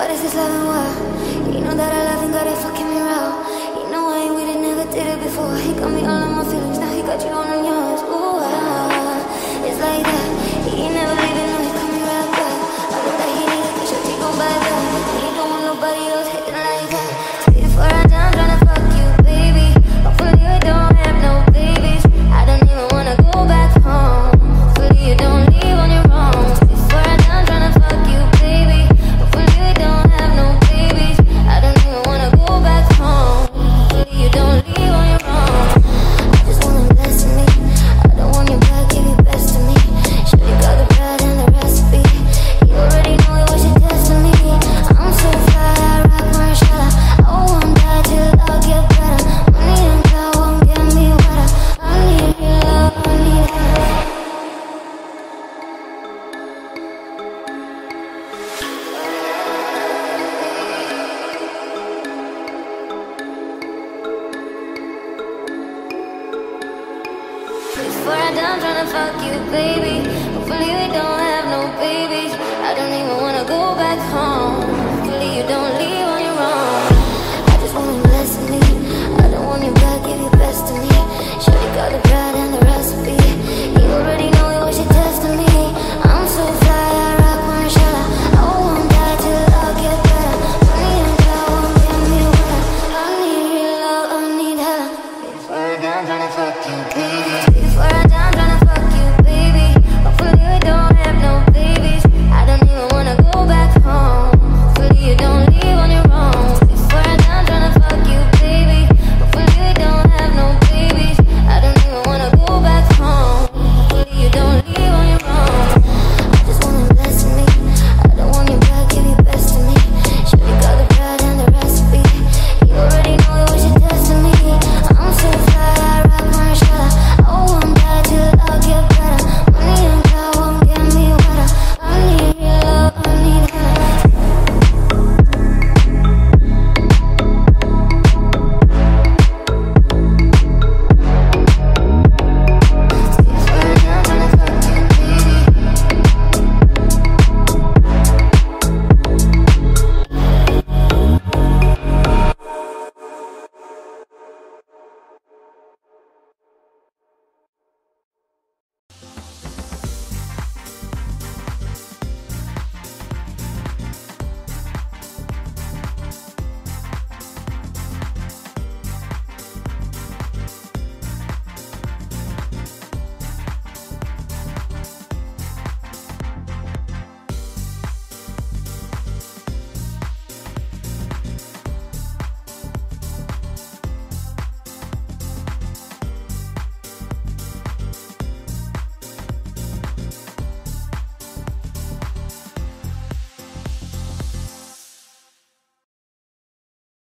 What is this loving what? You know that I love him, got it fucking me raw. You know I ain't with it, never did it before. He got me all in my feelings, now he got you on yours. Ooh, it's like that. He ain't never leaving, no, he call me right back. I know that he need it, cause your dick gon' buy back. He don't want nobody else hitting like that. Before I die, I'm tryna fuck you, baby. Hopefully you don't have no babies. I don't even wanna go back home. Hopefully you don't leave on your own. Before I die, I'm tryna fuck you, baby. Hopefully you don't have no babies. I don't even wanna go back home. Hopefully you don't leave on your own. I just want him blessing me. I don't want your back, give your best to me. Shorty got the bread and the recipe. You already know it was your destiny. I'm so fly, I rock Marshalla. I won't die till I get better. Money and clout won't get me wetter. I need your love, I need her. Before I die, I'm tryna fuck you, baby. Hopefully we don't have no babies. I don't even wanna go back home. Hopefully you don't leave on your own. I just want him blessing me. I don't want your back, give your best to me. Shorty got the bread and the recipe. You already know it was your destiny. I'm so fly, I rock Marshalla. I won't die till I get better. Money and clout won't get me wetter. I need real love, I need her. Before I die, I'm tryna fuck you, baby.